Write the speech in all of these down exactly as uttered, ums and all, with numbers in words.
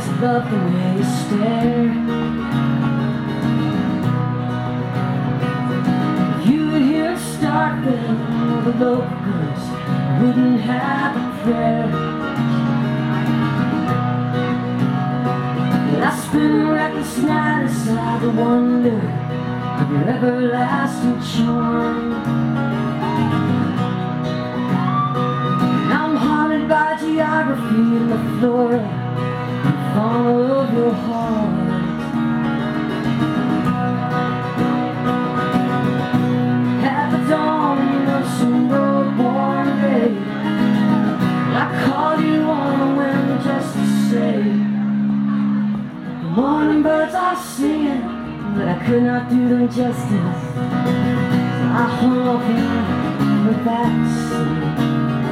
always loved the way you stare. You were here in Starkville, the locals wouldn't have a prayer. But I spent a reckless night inside the wonder of your everlasting charm. I'm haunted by geography and the flora and fauna of your heart. At the dawn of some road-worn day, I called you on a whim just to say, the morning birds are singing, but I could not do them justice. So I hung up and went back to sleep.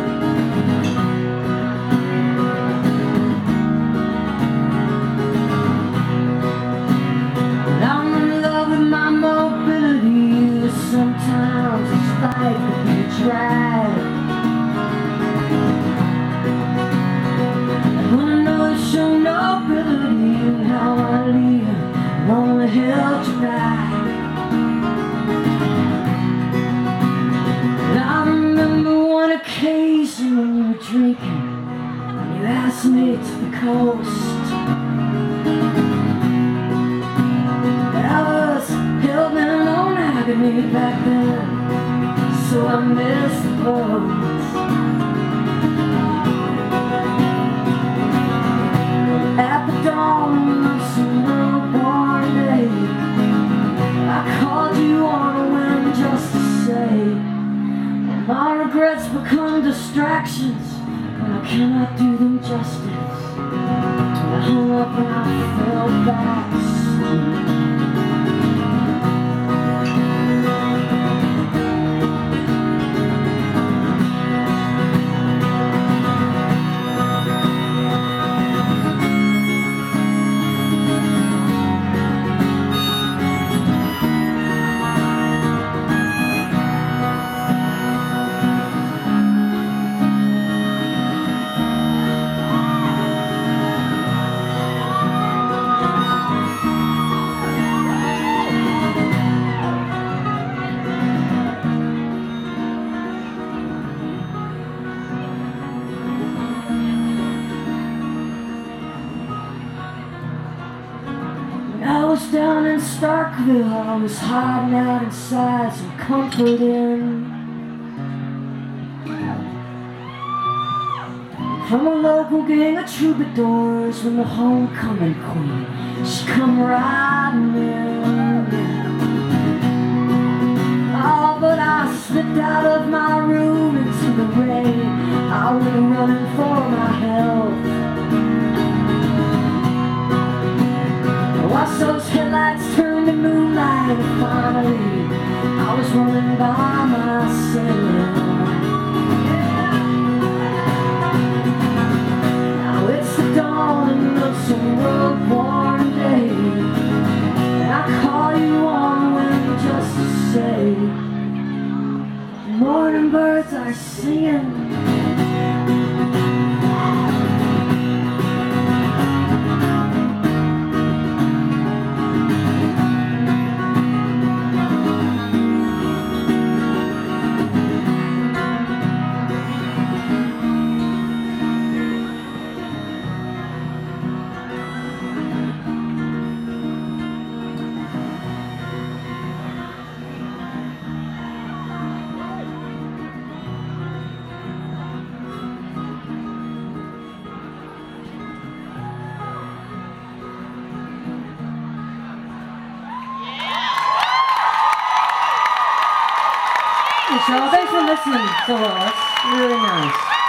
Sometimes it's like a drag. I wanna know the show nobility and how I leave and only held you back. And I remember one occasion when you were drinking and you asked me to the coast. I was held in on agony back then, so I missed the boat. At the dawn of some road-worn day, I called you on a whim just to say, my regrets become distractions, but I cannot do them justice. I hung up and I fell back asleep. I was down in Starkville, I was hiding out inside some comfort inn. From a local gang of troubadours when the homecoming queen, she come riding in. Oh, but I slipped out of my room into the rain. I went running for my health. Watch those headlights turn to moonlight, and finally I was running by myself. Now it's the dawning of some road-worn day, and I call you on when just to say, the morning birds are singing. So thanks for listening to us. Really nice.